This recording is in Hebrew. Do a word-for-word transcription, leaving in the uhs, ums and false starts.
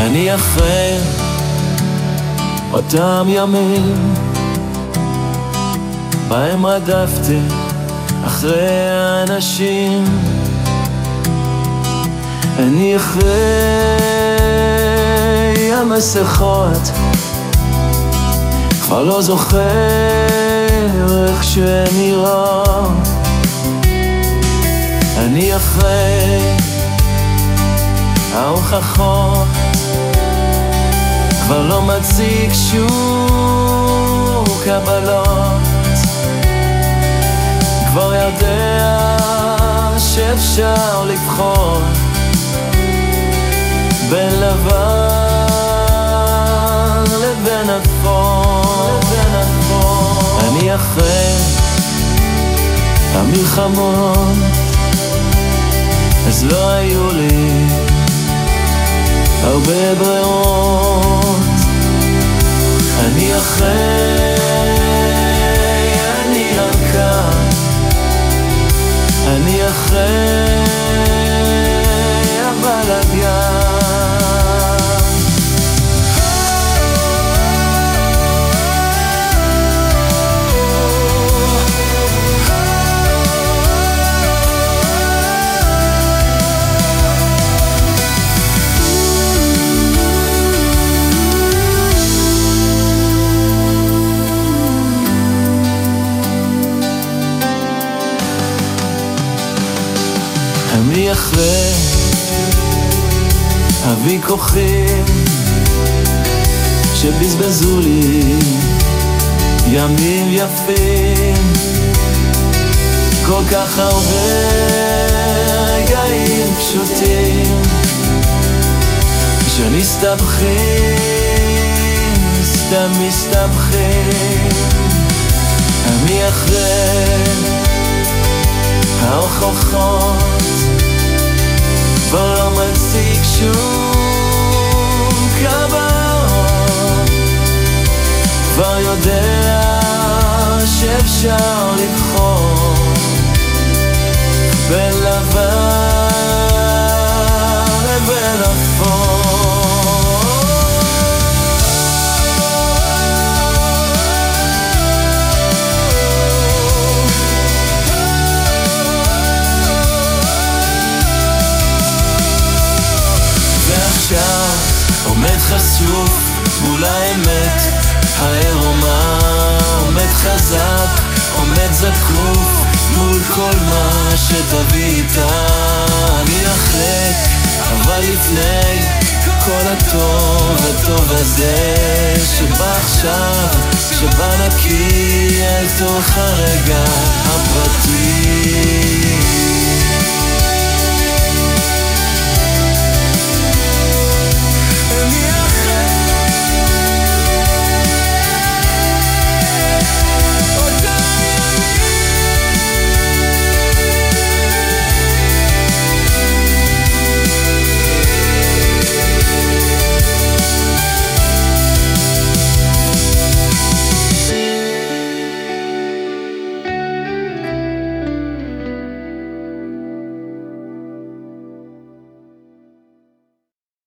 אני אחרי אותם ימים בהם רדפתי אחרי האנשים. אני אחרי המסכות, כבר לא זוכר איך שנראה. אני אחרי ההוכחות, כבר לא מציג שום קבלות. כבר יודע שאפשר לבחור בין לבן לבין אפור. אני אחרי המלחמות, אז לא היו לי הרבה ברירות. אני אחרי, אני כאן, אני אחרי הבלגן. אני אחרי הוויכוחים שבזבזו לי ימים יפים, כל כך הרבה רגעים פשוטים שנסתבכים, סתם מסתבכים. אני אחרי ההוכחות, כבר לא מציג שום קבלות. כבר יודע שאפשר לבחור בין לבן לבין אפור. עומד חשוף מול האמת העירומה, עומד חזק, עומד זקוף מול כל מה שתביא איתה. אני אחרי, אבל לפני כל הטוב הטוב הזה שבא עכשיו, שבא נקי אל תוך הרגע הפרטי.